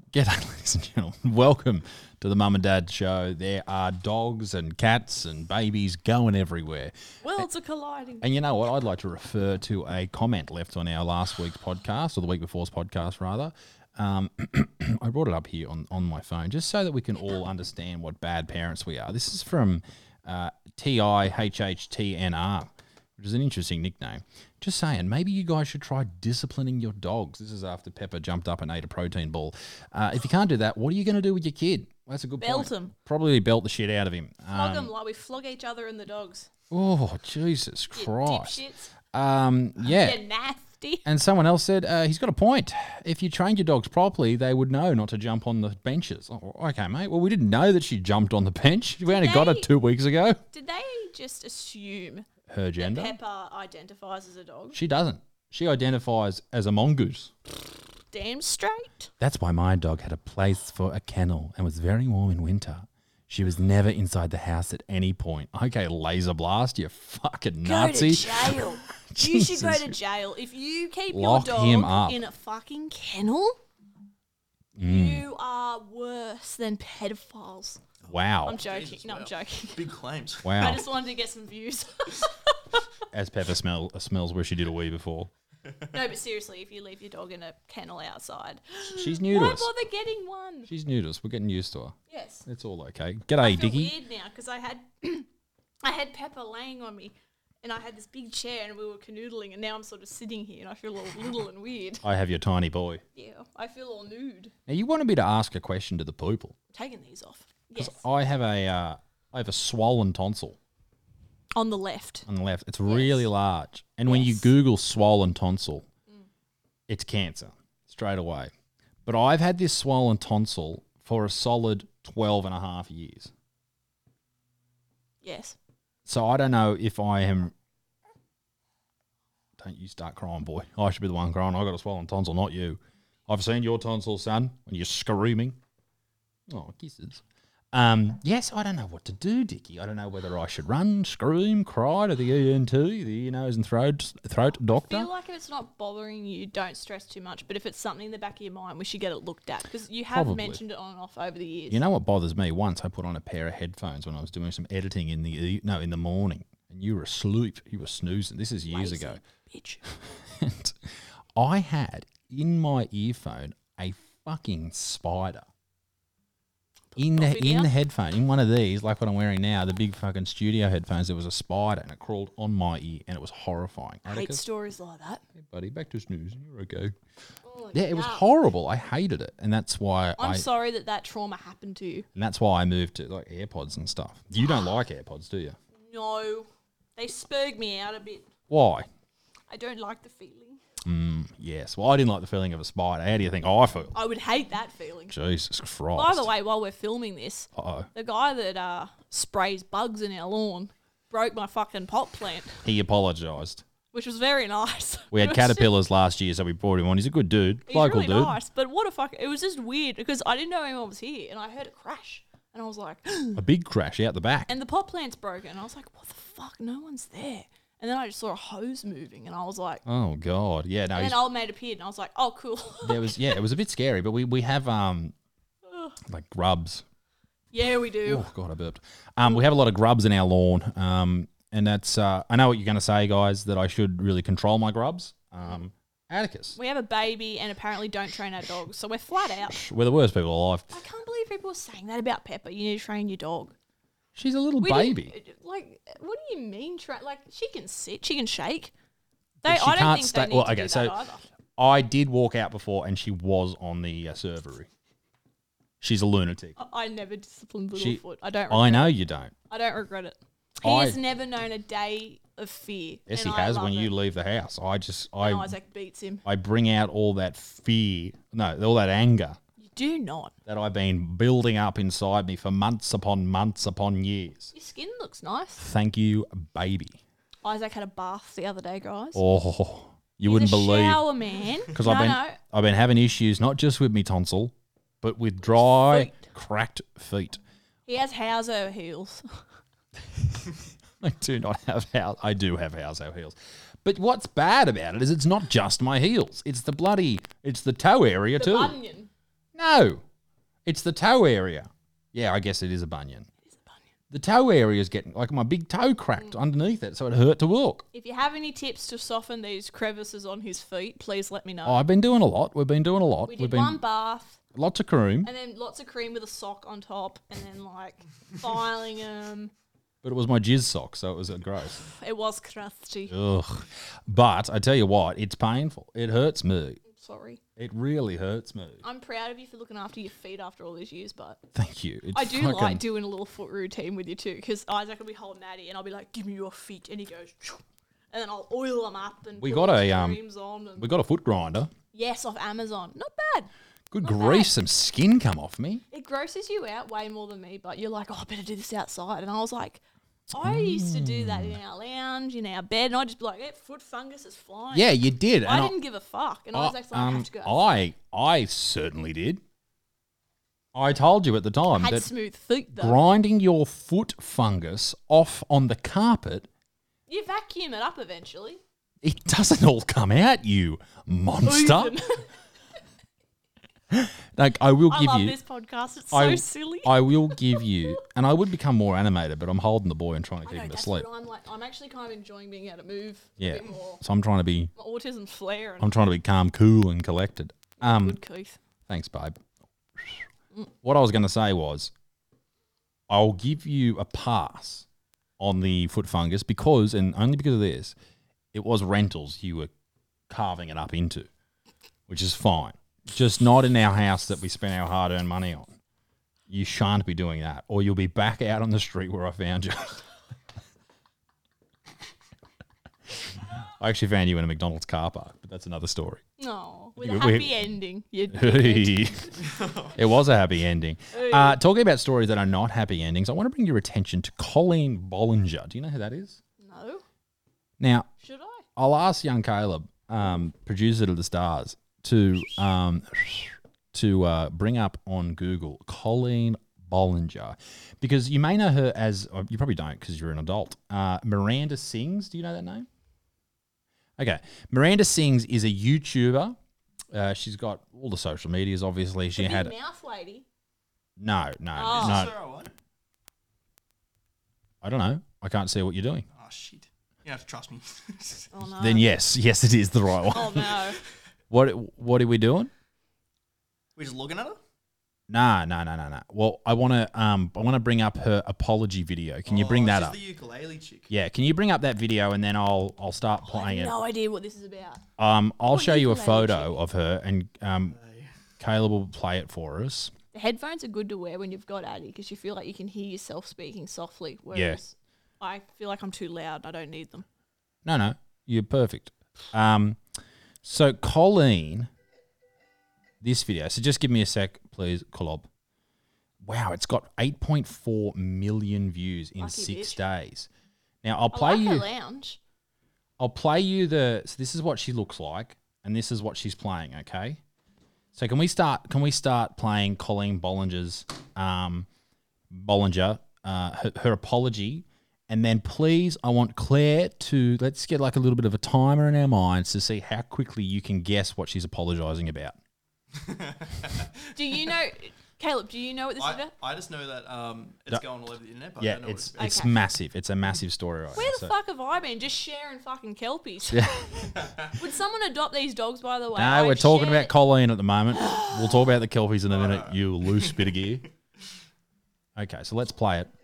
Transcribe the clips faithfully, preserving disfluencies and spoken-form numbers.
G'day, ladies and gentlemen. Welcome to the Mum and Dad Show. There are dogs and cats and babies going everywhere. Worlds are colliding. And you know what? I'd like to refer to a comment left on our last week's podcast, or the week before's podcast, rather. Um, I brought it up here on, on my phone just so that we can all understand what bad parents we are. This is from uh, T I H H T N R, which is an interesting nickname. Just saying, maybe you guys should try disciplining your dogs. This is after Pepper jumped up and ate a protein ball. Uh, if you can't do that, what are you going to do with your kid? Well, that's a good Belt point. him. Probably belt the shit out of him. Flog Um, them like we flog each other and the dogs. oh, Jesus You Christ. dipshits. Um, yeah. You're nasty. And someone else said, uh, he's got a point. If you trained your dogs properly, they would know not to jump on the benches. Oh, okay, mate. Well, we didn't know that she jumped on the bench. We only got her they- two weeks ago. Did they just assume Her that gender? Pepper identifies as a dog? She doesn't. She identifies as a mongoose. Damn straight. That's why my dog had a place for a kennel and was very warm in winter. She was never inside the house at any point. Okay, laser blast, you fucking Nazi. Go to jail. You should go Jesus. to jail. If you keep Lock your him dog up. in a fucking kennel, Mm. you are worse than pedophiles. Wow. I'm joking. Jesus, no, I'm wow. joking. Big claims. Wow. I just wanted to get some views. As Pepper smell, uh, smells where she did a wee before. No, but seriously, if you leave your dog in a kennel outside, She's new to why us. bother getting one? She's new to us. We're getting used to her. Yes. It's all okay. I G'day, feel Dickie. weird now because I had I had Pepper laying on me, and I had this big chair, and we were canoodling, and now I'm sort of sitting here, and I feel all little and weird. I have your tiny boy. Yeah, I feel all nude. Now, you wanted me to ask a question to the people. I'm taking these off. 'Cause Yes, I have a, uh, I have a swollen tonsil on the left. on the left. It's really large. And when you Yes. Google swollen tonsil, it's cancer straight away. But I've had this swollen tonsil for a solid twelve and a half years. Yes. So I don't know if I am. Don't you start crying, boy. I should be the one crying. I got a swollen tonsil, not you. I've seen your tonsil, son, when you're screaming. Oh, kisses. Um, yes, I don't know what to do, Dickie. I don't know whether I should run, scream, cry to the E N T, the ear, nose, and throat throat I doctor. feel like if it's not bothering you, don't stress too much. But if it's something in the back of your mind, we should get it looked at because you have Probably. mentioned it on and off over the years. You know what bothers me? Once I put on a pair of headphones when I was doing some editing in the e- no in the morning, and you were asleep. You were snoozing. This is years Lazy ago. bitch. And I had in my earphone a fucking spider. In the coffee in down? the headphone, in one of these, like what I'm wearing now, the big fucking studio headphones, there was a spider and it crawled on my ear and it was horrifying. I hate Atticus? stories like that. Hey, buddy, back to snoozing. You're okay. Oh, Yeah, it was yuck. horrible. I hated it, and that's why I'm I sorry that that trauma happened to you. and that's why I moved to like AirPods and stuff. You don't like AirPods, do you? No, they spurred me out a bit. Why? I don't like the feeling. Mm, yes. Well, I didn't like the feeling of a spider. How do you think I feel? I would hate that feeling. Jesus Christ. By the way, while we're filming this, Uh-oh. the guy that uh, sprays bugs in our lawn broke my fucking pot plant, He apologised. which was very nice. We had It was just- caterpillars last year, so we brought him on. He's a good dude, He's local really dude. nice, but what a fuck! It was just weird because I didn't know anyone was here, and I heard it crash, and I was like, A big crash out the back. and the pot plant's broken, and I was like, what the fuck? No one's there. And then I just saw a hose moving, and I was like, Oh God, yeah. No, and he's, then old mate appeared, and I was like, oh cool. there was yeah, it was a bit scary, but we we have um like grubs. Yeah, we do. Oh God, I burped. Um, we have a lot of grubs in our lawn. Um, and that's uh, I know what you're going to say, guys, that I should really control my grubs. Um, Atticus, We have a baby, and apparently don't train our dogs, so we're flat out. we're the worst people alive. I can't believe people were saying that about Pepper. You need to train your dog. She's a little We baby. didn't- Like, what do you mean? Tra- like, she can sit, she can shake. They, But she I don't can't think stay- they need well, to okay, do so- that either. I did walk out before, and she was on the uh, servery. She's a lunatic. I, I never disciplined She- Littlefoot. I don't. Regret I know It. you don't. I don't regret it. He I- has never known a day of fear. Yes, and he I has love when it. you leave the house. I just I And Isaac beats him. I bring out all that fear, no, all that anger You do not. that I've been building up inside me for months upon months upon years. Your skin looks nice. Thank you, baby. Isaac had a bath the other day, guys. Oh, you He's wouldn't a believe shower man. because no, I've been no. I've been having issues not just with me tonsil, but with dry, Feet. cracked feet. He has Hauser heels. I do not have house. I do have household heels. But what's bad about it is it's not just my heels. It's the bloody, it's the toe area The too. bunion. No, it's the toe area. Yeah, I guess it is a bunion. It is a bunion. The toe area is getting, like my big toe cracked Mm. underneath it, so it hurt to walk. If you have any tips to soften these crevices on his feet, please let me know. Oh, I've been doing a lot. We've been doing a lot. we We've did been one bath lots of cream, and then lots of cream with a sock on top and then like filing them. but it was my jizz sock, so it was uh, gross. It was crusty. Ugh. But I tell you what, it's painful. It hurts me. Sorry. It really hurts me. I'm proud of you for looking after your feet after all these years, but Thank you. It's I do fucking- like doing a little foot routine with you too, because Isaac will be holding Addy and I'll be like, give me your feet, and he goes, "Phew," and then I'll oil them up and We put got all a, these um, creams on. And We got a foot grinder. yes, off Amazon. Not bad. Good Not grief, bad. some skin come off me. It grosses you out way more than me, but you're like, oh, I better do this outside. And I was like, I used to do that in our lounge, in our bed, and I'd just be like, eh, foot fungus is flying. Yeah, you did. I and didn't give a fuck. And I, Isaac's like, I um, have to go. I, I certainly did. I told you at the time I had that smooth feet though. grinding your foot fungus off on the carpet, You vacuum it up eventually. it doesn't all come out, you monster. Even. Like I will I give love you, this podcast. It's so I, silly. I will give you, and I would become more animated, but I'm holding the boy and trying to I keep know, him that's asleep. what I'm like. I'm actually kind of enjoying being able to move Yeah, a bit more. so I'm trying to be, My autism's flaring. I'm trying to be calm, cool, and collected. Um, Good, Keith. Thanks, babe. What I was going to say was, I'll give you a pass on the foot fungus because, and only because of this, it was rentals you were carving it up into, which is fine. Just not in our house that we spent our hard-earned money on. You shan't be doing that, or you'll be back out on the street where I found you. I actually found you in a McDonald's car park, but that's another story. No, with a We- happy we- ending. You dickhead. It was a happy ending. Hey. Uh, talking about stories that are not happy endings, I want to bring your attention to Colleen Bollinger. Do you know who that is? No, Now, should I? I'll ask young Caleb, um, producer to the stars, to um, to uh, bring up on Google Colleen Bollinger, because you may know her as, or you probably don't because you're an adult. Uh, Miranda Sings. Do you know that name? Okay, Miranda Sings is a YouTuber. Uh, she's got all the social medias. Obviously, she The had big mouth lady. no, no, Oh. no. Sarah what? I don't know. I can't see what you're doing. Oh shit! You have to trust me. Oh no. Then yes, yes, it is the right one. Oh no. What what are we doing? We're just looking at her. Nah, nah, nah, nah, nah. Well, I want to um, I want to bring up her apology video. Can you bring Oh, that she's up? The ukulele chick. Yeah, can you bring up that video and then I'll I'll start I playing have it. no idea what this is about. Um, I'll What show you a ukulele photo chick? of her and um, Hey. Caleb will play it for us. The headphones are good to wear when you've got Addy because you feel like you can hear yourself speaking softly. Whereas I feel like I'm too loud. I don't need them. No, no, you're perfect. Um, so Colleen, this video. So just give me a sec, please, Kolob. Wow, it's got eight point four million views in Lucky six bitch. days. Now I'll I play like you. her lounge. I'll play you the. So this is what she looks like, and this is what she's playing. Okay. So can we start? Can we start playing Colleen Bollinger's um, Bollinger, uh, her, her apology, and then please, I want Claire to let's get like a little bit of a timer in our minds to see how quickly you can guess what she's apologizing about. Do you know, Caleb? Do you know what this is I, about? I just know that um, it's No. going all over the internet, but I Yeah, don't know it's what it's it's Okay. massive. It's a massive story. Right Where now, the so- fuck have I been? Just sharing fucking kelpies. Would someone adopt these dogs? By the way, No, I've we're talking shared- about Colleen at the moment. We'll talk about the Kelpies in a minute, you loose bit of gear. Okay, so let's play it.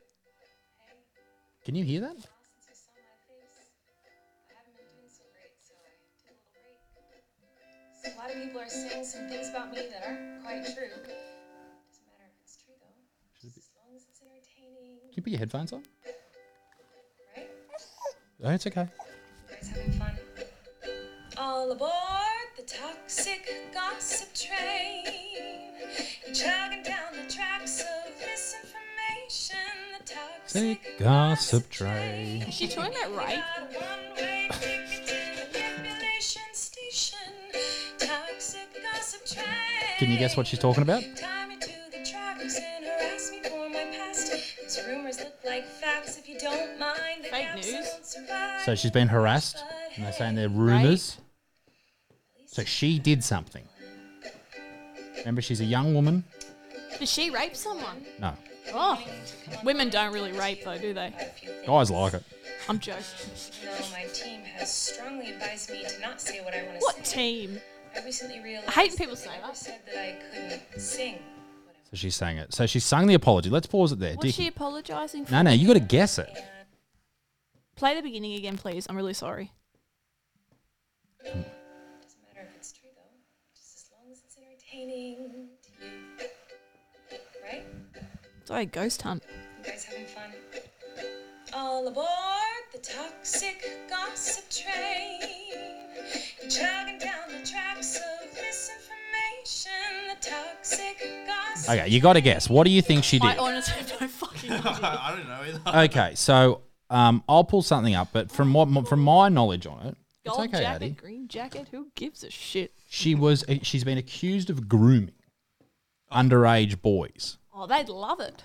Can you hear that? Since you saw my face, I haven't been doing so great, so I took a little break. So a lot of people are saying some things about me that aren't quite true. Doesn't matter if it's true though, just as long as it's entertaining, Can you put your headphones on? right? Oh, it's okay. You guys having fun? All aboard the toxic gossip train. You're chugging down the tracks of misinformation. The toxic Sick gossip train. Is she talking about rape? got a one-way ticket to the manipulation station. Toxic gossip train. Can you guess what she's talking about? Tie me to the tracks and harass me for my past. These rumors look like facts. If you don't mind the Fake gaps, I news. won't survive. So she's been harassed, and they're saying they're rumours. So she did something. Remember, she's a young woman. Did she rape someone? No, Oh, women don't really rape though, do they? A few things. guys like it. I'm joking. No, my team has strongly advised me to not say what I want to What say. team? I recently realized I hate when people that say I never that. said that I couldn't sing. What I So she sang it. So she sung the apology. Let's pause it there. What's Dickie. she apologising for? No, no, you got to guess it. and Play the beginning again, please. I'm really sorry. doesn't matter if it's true though, just as long as it's entertaining to you. Right? Sorry, ghost hunt. You guys having fun? All aboard the toxic gossip train. You're chugging down the tracks of misinformation. The toxic gossip. Okay, you got to guess. What do you think she I did? honestly have no fucking idea. I don't know either. Okay, so um, I'll pull something up, but from what from my knowledge on it, it's Gold okay, jacket, Addie. green jacket. Who gives a shit? She was she's been accused of grooming underage boys. Oh, they'd love it.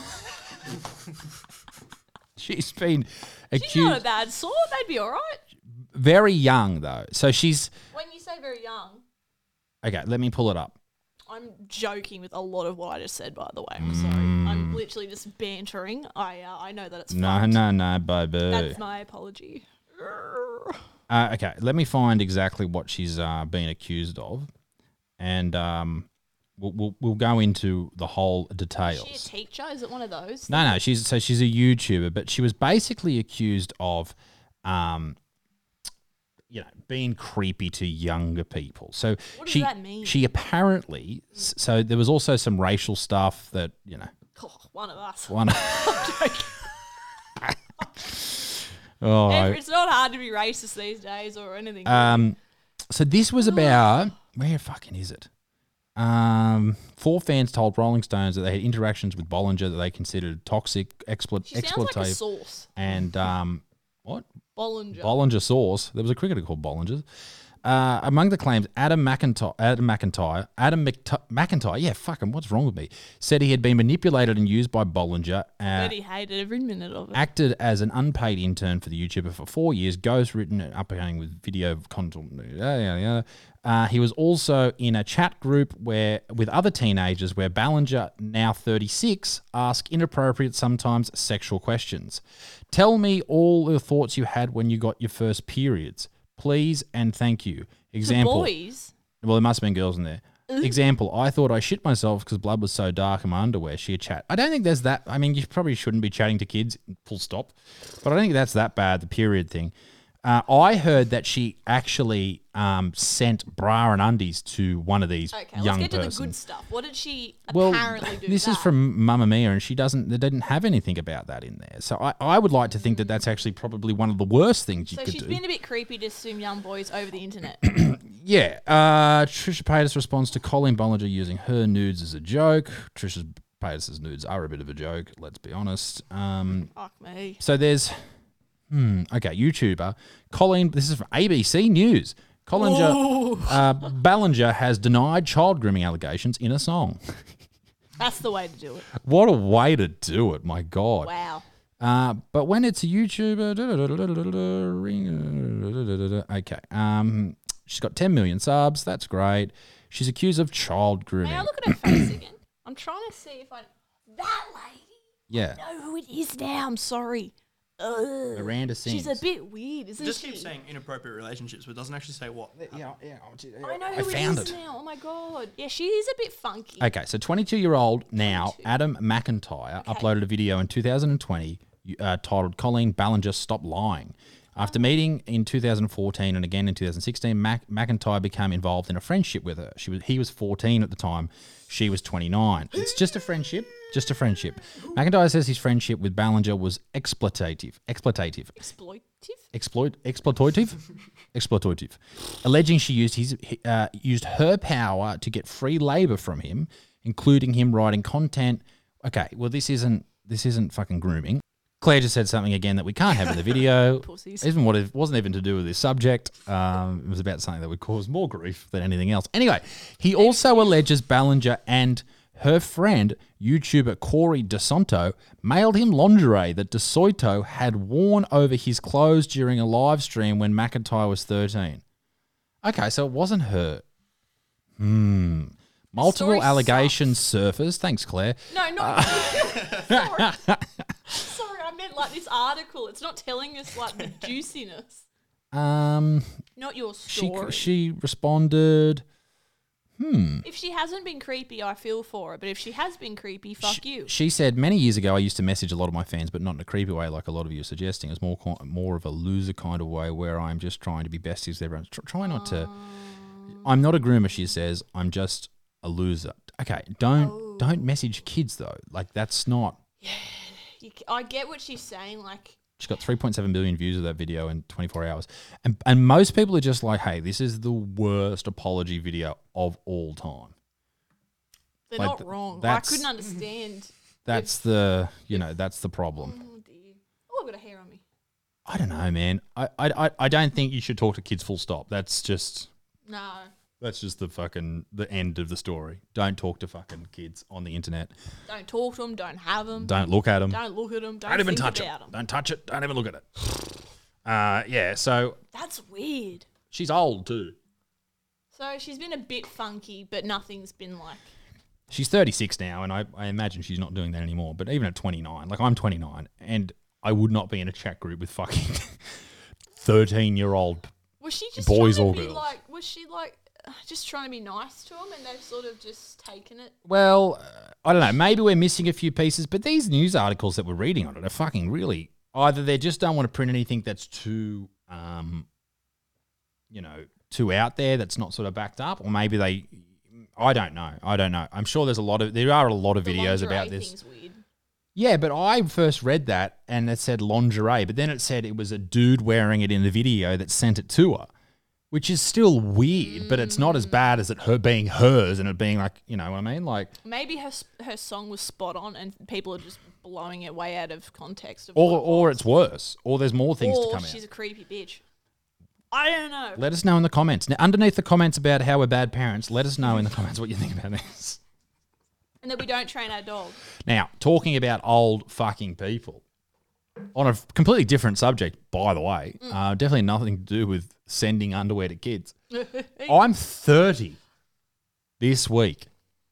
She's been She's not a accused bad sort. They'd be all right. very young though. So she's When you say very young, okay. Let me pull it up. I'm joking with a lot of what I just said. By the way, I'm sorry. I'm literally just bantering. I uh, I know that it's No, fucked. no, no, baby. That's my apology. Uh, okay, let me find exactly what she's uh, been accused of, and um, we'll, we'll we'll go into the whole Is details. she a teacher? Is it one of those? No, no, she's so she's a YouTuber, but she was basically accused of, um, you know, being creepy to younger people. So What does she that mean? she apparently s- so there was also some racial stuff that you know Oh, one of us. one. I'm joking. oh, Every- It's not hard to be racist these days or anything. Um, so this was about where fucking is it? Um, four fans told Rolling Stones that they had interactions with Bollinger that they considered toxic, exploit, she sounds like a exploitative, sauce. and um, what Bollinger. Bollinger sauce. There was a cricketer called Bollinger. Uh, among the claims, Adam McIntyre, Adam McIntyre, Adam McT- McIntyre, yeah, fucking, what's wrong with me? Said he had been manipulated and used by Bollinger. Uh, Bet he hated every minute of it. acted as an unpaid intern for the YouTuber for four years, ghostwritten and upcoming with video content. Yeah, yeah, yeah. Uh, he was also in a chat group where with other teenagers where Ballinger, now thirty-six, asked inappropriate, sometimes sexual questions. Tell me all the thoughts you had when you got your first periods. Please and thank you. The Example. boys. Well, there must have been girls in there. Example, I thought I shit myself because blood was so dark in my underwear. She had chat. I don't think there's that. I mean, you probably shouldn't be chatting to kids, full stop. But I don't think that's that bad, the period thing. Uh, I heard that she actually um, sent bra and undies to one of these Okay, young let's get to the persons. good stuff. What did she Well, apparently do? this is that? from Mamma Mia, and she doesn't. They didn't have anything about that in there. So I, I would like to think that that's actually probably one of the worst things you So could she's do. been a bit creepy to some young boys over the internet. Yeah. Uh, Trisha Paytas responds to Colleen Bollinger using her nudes as a joke. Trisha Paytas' nudes are a bit of a joke, let's be honest. Um, Fuck me. so there's, hmm, okay, YouTuber. Colleen, this is from A B C News. Collinger, uh, Ballinger has denied child grooming allegations in a song. That's the way to do it. What a way to do it, my God. Wow. Uh, but when it's a YouTuber, ring- okay, um, she's got ten million subs. That's great. She's accused of child grooming. May I look at her face again? I'm trying to see if I. That lady. Yeah, Know who it is now. I'm sorry. Ugh. Miranda Sings. She's a bit weird, isn't Just she? keep saying inappropriate relationships, but it doesn't actually say what. Yeah, yeah. I know I who found it is it. now. Oh my god. Yeah, she is a bit funky. Okay, so twenty-two-year-old now, twenty-two. Adam McIntyre, Okay. uploaded a video in two thousand twenty uh, titled Colleen Ballinger Stop Lying. After Oh. meeting in two thousand fourteen and again in two thousand sixteen, Mac- McIntyre became involved in a friendship with her. She was He was fourteen at the time. She was twenty-nine. It's just a friendship. Just a friendship. McIntyre says his friendship with Ballinger was exploitative. Exploitative. Exploitive? Exploit, exploitative, exploitative, alleging she used his uh, used her power to get free labor from him, including him writing content. Okay, well this isn't this isn't fucking grooming. Claire just said something again that we can't have in the video. Pussies. Even what it wasn't even to do with this subject. Um, it was about something that would cause more grief than anything else. Anyway, he also alleges Ballinger and her friend, YouTuber Corey DeSanto, mailed him lingerie that DeSanto had worn over his clothes during a live stream when McIntyre was thirteen. Okay, so it wasn't her. Hmm. Multiple story allegations surface. Thanks, Claire. No, not. Sorry. Sorry, I meant like this article. It's not telling us like the juiciness. Um, Not your she story. she responded. Hmm. If she hasn't been creepy, I feel for her. But if she has been creepy, fuck she, you. She said many years ago I used to message a lot of my fans, but not in a creepy way like a lot of you are suggesting. It's more co- more of a loser kind of way where I'm just trying to be besties with everyone. Tr- try not to. I'm not a groomer, she says. I'm just a loser. Okay, don't Oh. don't message kids though. Like that's not. You, c- I get what she's saying. Like, She got three point seven billion views of that video in twenty-four hours. And and most people are just like, hey, this is the worst apology video of all time. they're Like, not th- wrong. I that's- couldn't understand. That's the, you know, that's the problem. Oh dear. Oh, I've got a hair on me. I don't know, man. I, I, I- I don't think you should talk to kids full stop. That's just, No. that's just the fucking, the end of the story. Don't talk to fucking kids on the internet. Don't talk to them. Don't have them. Don't look at them. Don't look at them. Don't, Don't even think touch about it. them. Don't touch it. Don't even look at it. Uh, yeah, so That's weird. she's old too. So she's been a bit funky, but nothing's been like. She's thirty-six now, and I, I imagine she's not doing that anymore. But even at twenty-nine, like I'm twenty-nine, and I would not be in a chat group with fucking thirteen-year-old. Was she just Boys trying or to be girls? like? Was she like uh, just trying to be nice to them, and they've sort of just taken it? Well, uh, I don't know. Maybe we're missing a few pieces, but these news articles that we're reading on it are fucking really. Either they just don't want to print anything that's too, um, you know, too out there, that's not sort of backed up, or maybe they. I don't know. I don't know. I'm sure there's a lot of there are a lot of The videos lingerie about this. thing's weird. Yeah, but I first read that and it said lingerie, but then it said it was a dude wearing it in the video that sent it to her, which is still weird, but it's not as bad as it her being hers and it being like, you know what I mean? Like, Maybe her s- her song was spot on, and people are just blowing it way out of context. Of or what it or was. it's worse, or there's more things or to come she's out. a creepy bitch. I don't know. Let us know in the comments. Now, underneath the comments about how we're bad parents, let us know in the comments what you think about this. And that we don't train our dog. Now, talking about old fucking people, on a completely different subject, by the way, uh, definitely nothing to do with sending underwear to kids. I'm thirty this week.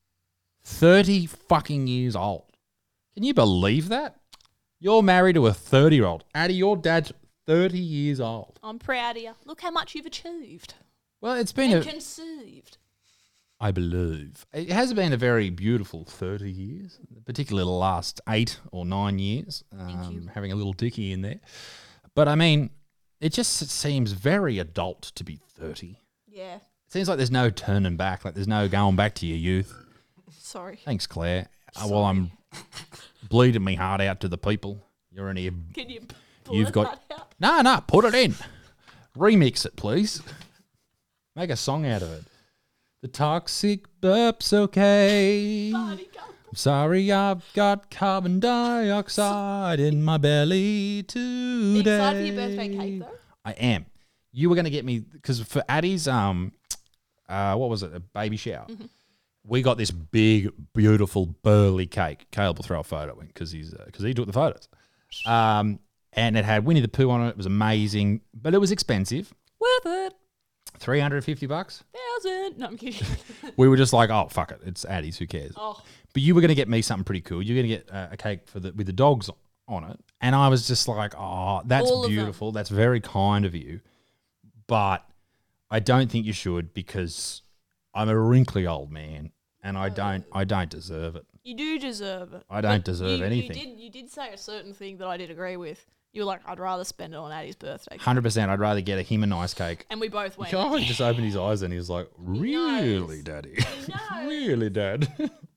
thirty fucking years old. Can you believe that? You're married to a thirty-year-old. Addie, your dad's thirty years old. I'm proud of you. Look how much you've achieved Well, it's been and a... conceived. I believe. It has been a very beautiful thirty years, particularly the last eight or nine years, um, having a little dicky in there. But I mean, it just seems very adult to be thirty. Yeah. It seems like there's no turning back, like there's no going back to your youth. Sorry. Thanks, Claire. Uh, while I'm bleeding me heart out to the people, you're in here. Can you pull You've got... that out? No, no, put it in. Remix it, please. Make a song out of it. The toxic burp's okay. Party girl. I'm sorry I've got carbon dioxide in my belly Are you today. excited for your birthday cake, though? I am. You were going to get me, because for Addie's, um, uh, what was it, a baby shower, Mm-hmm. we got this big, beautiful, burly cake. Caleb will throw a photo in because he's because he took the photos. Um, and it had Winnie the Pooh on it. It was amazing, but it was expensive. Worth it. three hundred fifty bucks. Thousand. No, I'm kidding. We were just like, oh, fuck it. It's Addie's. Who cares? Oh, But you were going to get me something pretty cool. You're going to get uh, a cake for the with the dogs on it. And I was just like, oh, that's All of them. beautiful. That's very kind of you. But I don't think you should because I'm a wrinkly old man and I don't I don't deserve it. you do deserve it. I don't But deserve you, anything. You did, you did say a certain thing that I did agree with. You were like, I'd rather spend it on Addie's birthday. one hundred percent I'd rather get a him a nice cake. And we both went. Oh, he just opened his eyes and he was like, really, knows. Daddy? knows. really, Dad?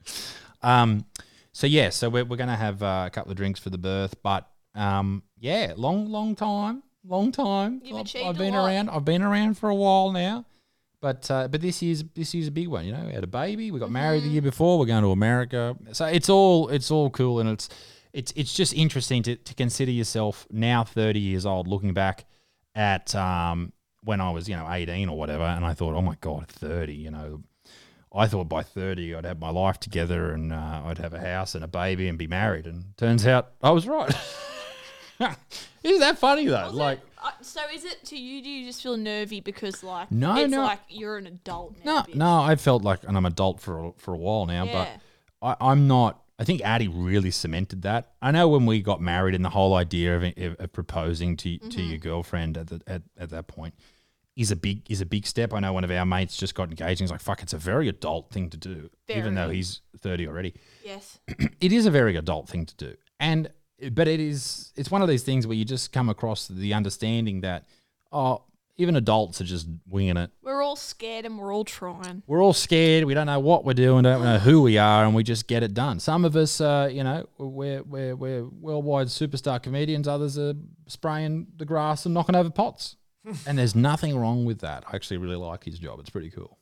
um, so, yeah, so we're, we're going to have uh, a couple of drinks for the birth. But, um, yeah, long, long time. Long time. You've I've, achieved I've a been lot. around. I've been around for a while now. But uh, but this year's this year's a big one, you know. We had a baby. We got married the Mm-hmm. year before. We're going to America. So it's all it's all cool, and it's it's it's just interesting to, to consider yourself now thirty years old, looking back at um, when I was you know eighteen or whatever, and I thought, oh my god, thirty. You know, I thought by thirty I'd have my life together and uh, I'd have a house and a baby and be married. And turns out I was right. Isn't that funny though? Was like. it? Uh, so is it to you? Do you just feel nervy because like No, it's no. like you're an adult now? No, bitch? no, I felt like, and I'm adult for a, for a while now, Yeah. but I, I'm not. I think Addie really cemented that. I know when we got married and the whole idea of, of, of proposing to Mm-hmm. to your girlfriend at, the, at at that point is a big is a big step. I know one of our mates just got engaged and he's like, "Fuck, it's a very adult thing to do," even though Very. he's thirty already. Yes. It is a very adult thing to do, and but it is it's one of these things where you just come across the understanding that oh, even adults are just winging it. We're all scared and we're all trying. We're all scared. We don't know what we're doing. Don't know who we are, and we just get it done. Some of us, uh, you know, we're we're we're worldwide superstar comedians. Others are spraying the grass and knocking over pots. And there's nothing wrong with that. I actually really like his job. It's pretty cool.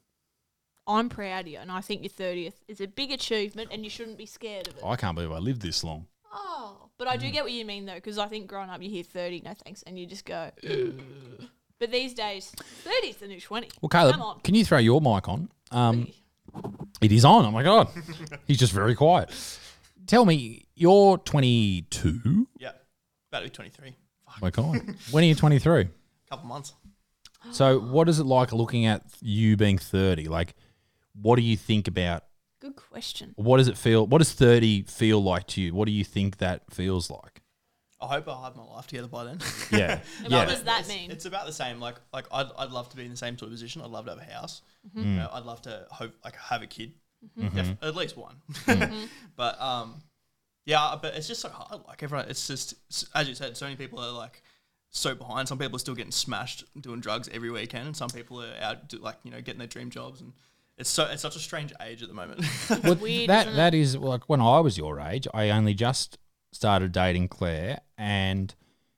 I'm proud of you, and I think your thirtieth is a big achievement, and you shouldn't be scared of it. I can't believe I lived this long. Oh, but I do get what you mean though, because I think growing up, you hear thirty, no thanks, and you just go. Ugh. But these days, thirty is the new twenty. Well, Caleb, Come on. can you throw your mic on? Um, it is on. Oh my god, he's just very quiet. Tell me, you're twenty-two. Yeah. About to be twenty-three. Fuck. Oh my god, when are you twenty-three? Couple months. So, what is it like looking at you being thirty? Like, what do you think about? Good question. What does it feel? What does thirty feel like to you? What do you think that feels like? I hope I'll have my life together by then. Yeah, And yeah. what does that it's, mean? It's about the same. Like, like I'd, I'd love to be in the same sort of position. I'd love to have a house. Mm-hmm. You know, I'd love to hope like have a kid, Mm-hmm. Def- at least one. Mm-hmm. But um, yeah, but it's just so hard. Like everyone, it's just as you said, so many people are like so behind. Some people are still getting smashed doing drugs every weekend, and some people are out do, like you know getting their dream jobs. And it's so it's such a strange age at the moment. Well, Weird, that isn't that is like when I was your age. I only just started dating Claire, and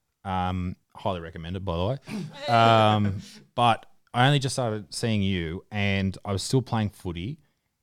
um, highly recommended by the way. Um, but I only just started seeing you, and I was still playing footy,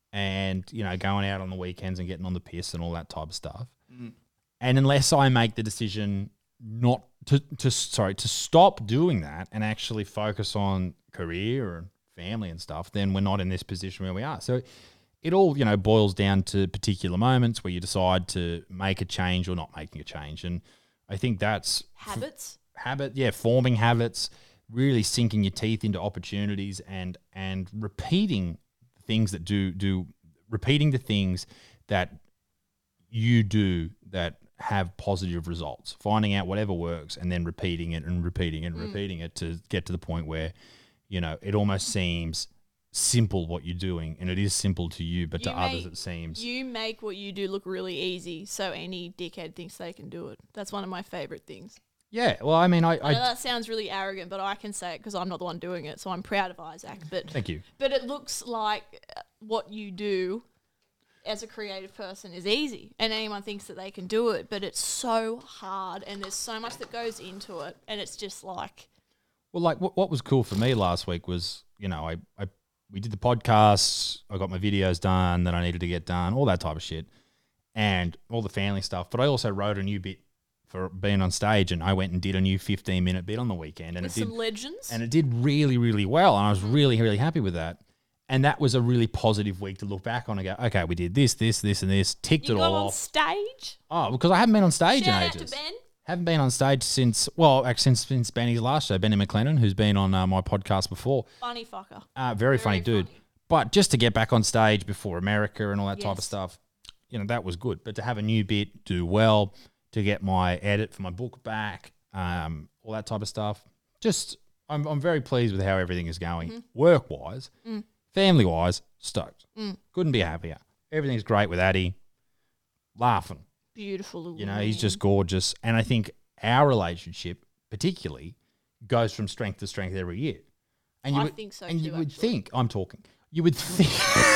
and you know going out on the weekends and getting on the piss and all that type of stuff. Mm. And unless I make the decision not to to sorry to stop doing that and actually focus on career and family and stuff, then we're not in this position where we are. So it all, you know, boils down to particular moments where you decide to make a change or not making a change. And I think that's Habits. habit, yeah, forming habits, really sinking your teeth into opportunities and and repeating things that do do repeating the things that you do that have positive results. Finding out whatever works and then repeating it and repeating it and repeating it to get to the point where, you know, it almost seems simple what you're doing, and it is simple to you, but You to others make- it seems You make what you do look really easy, so any dickhead thinks they can do it. That's one of my favorite things. yeah. Well, I mean, I, I know I that sounds really arrogant, but I can say it because I'm not the one doing it, so I'm proud of Isaac. But thank you. but it looks like uh, what you do as a creative person is easy, and anyone thinks that they can do it, but it's so hard, and there's so much that goes into it, and it's just like Well, like what, what was cool for me last week was, you know, I, I we did the podcasts, I got my videos done that I needed to get done, all that type of shit, and all the family stuff. But I also wrote a new bit for being on stage, and I went and did a new fifteen minute bit on the weekend, and with it did some legends. and it did really, really well, and I was really, really happy with that. And that was a really positive week to look back on and go, okay, we did this, this, this, and this, ticked you it go all on off. stage. Oh, because I haven't been on stage Shout in out ages. to Ben. Haven't been on stage since, well, actually since, since Benny's last show, Benny McLennan, who's been on uh, my podcast before. Funny fucker. Uh, very, funny dude. funny. But just to get back on stage before America and all that type of Yes. stuff, you know, that was good. But to have a new bit, do well, to get my edit for my book back, um, all that type of stuff, just I'm, I'm very pleased with how everything is going. Mm-hmm. Work-wise, Mm. family-wise, stoked. Mm. Couldn't be happier. Everything's great with Addie, laughing. Beautiful little You know, he's man. just gorgeous. And I think our relationship, particularly, goes from strength to strength every year. And you I would, think so And too, you would actually. think, I'm talking, you would think.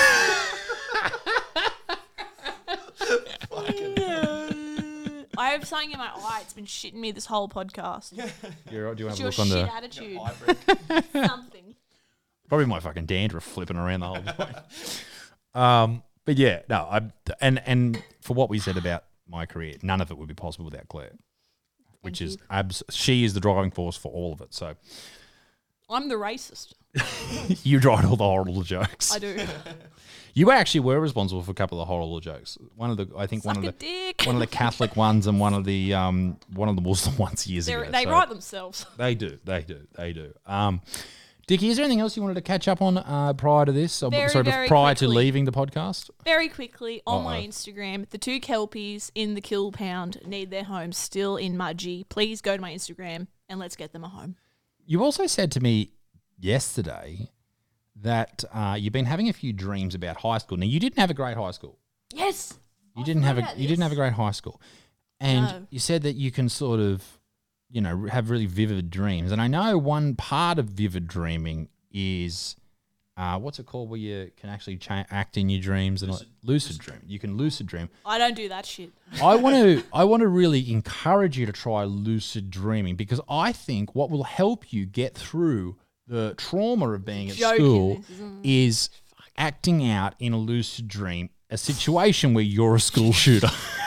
I have something in my eye. It's been shitting me this whole podcast. You're, do you want It's to your look on shit the. attitude. Hybrid. Something. Probably my fucking dandruff flipping around the whole point. Um, but yeah, no, I and and for what we said about my career, none of it would be possible without Claire, which Thank is you. abs. She is the driving force for all of it. So I'm the racist. You write all the horrible jokes. I do. You actually were responsible for a couple of the horrible jokes. One of the, I think, Suck one a of the, dick. one of the Catholic ones, and one of the, um, one of the Muslim ones years They're- ago. they So write themselves. They do, they do, they do. Um, Dickie, is there anything else you wanted to catch up on uh, prior to this? Or, Very, sorry, very prior to quickly. leaving the podcast? Very quickly, on my Uh-oh. Instagram, the two Kelpies in the kill pound need their home still in Mudgee. Please go to my Instagram and let's get them a home. You also said to me yesterday that uh, you've been having a few dreams about high school. Now, you didn't have a great high school. Yes. You I didn't forgot have a about you didn't this. have a great high school, and No. you said that you can sort of, you know, have really vivid dreams. And I know one part of vivid dreaming is, uh, what's it called, where you can actually cha- act in your dreams and lucid, lucid dream. You can lucid dream. I don't do that shit. I want to I want to really encourage you to try lucid dreaming, because I think what will help you get through the trauma of being at Joking, school this isn't- is acting out in a lucid dream a situation where you're a school shooter.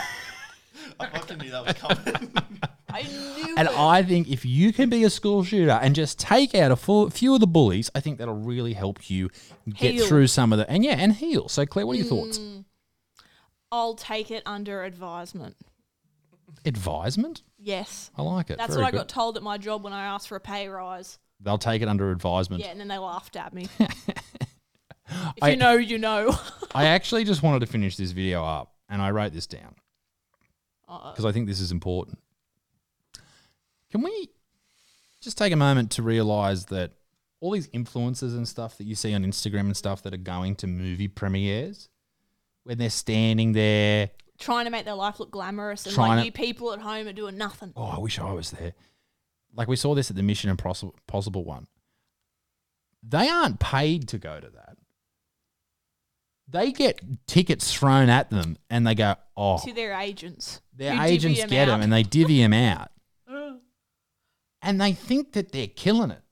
I fucking knew that was coming. I knew And it. I think if you can be a school shooter and just take out a full, few of the bullies, I think that'll really help you get Heal. through some of the, and yeah, and heal. So Claire, what are your thoughts? I'll take it under advisement. Advisement? Yes. I like it. That's Very what I good. got told at my job when I asked for a pay rise. They'll take it under advisement. Yeah, and then they laughed at me. If I- you know, you know. I actually just wanted to finish this video up, and I wrote this down Uh, because I think this is important. Can we just take a moment to realize that all these influencers and stuff that you see on Instagram and stuff that are going to movie premieres, when they're standing there, trying to make their life look glamorous, and Trying like to- you people at home are doing nothing. oh, I wish I was there. Like we saw this at the Mission Impossible Possible one. They aren't paid to go to that. They get tickets thrown at them, and they go, "Oh, To their agents. their who divvy agents them get out. them, and they divvy them out, and they think that they're killing it."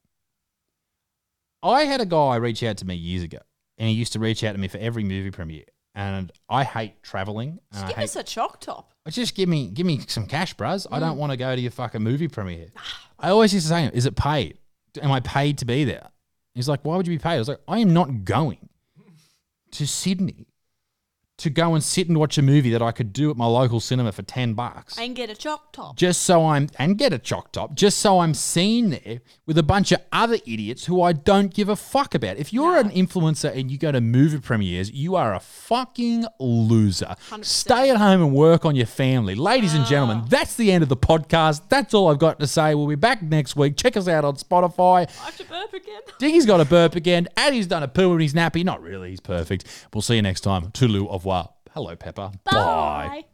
I had a guy reach out to me years ago, and he used to reach out to me for every movie premiere. And I hate traveling. And Just I give hate us a chalk top. Just give me give me some cash, bruz. I Mm. don't want to go to your fucking movie premiere. I always used to say, is it paid? Am I paid to be there? He's like, why would you be paid? I was like, I am not going to Sydney to go and sit and watch a movie that I could do at my local cinema for ten bucks. And get a chalk top. Just so I'm, and get a chalk top, just so I'm seen there with a bunch of other idiots who I don't give a fuck about. If you're an influencer and you go to movie premieres, you are a fucking loser. one hundred percent. Stay at home and work on your family. Ladies and gentlemen, that's the end of the podcast. That's all I've got to say. We'll be back next week. Check us out on Spotify. I have to burp again. Diggy's got a burp again. Addie's done a poo in his nappy. Not really. He's perfect. We'll see you next time. Toodaloo, au revoir. Hello, Pepper. Bye. Bye.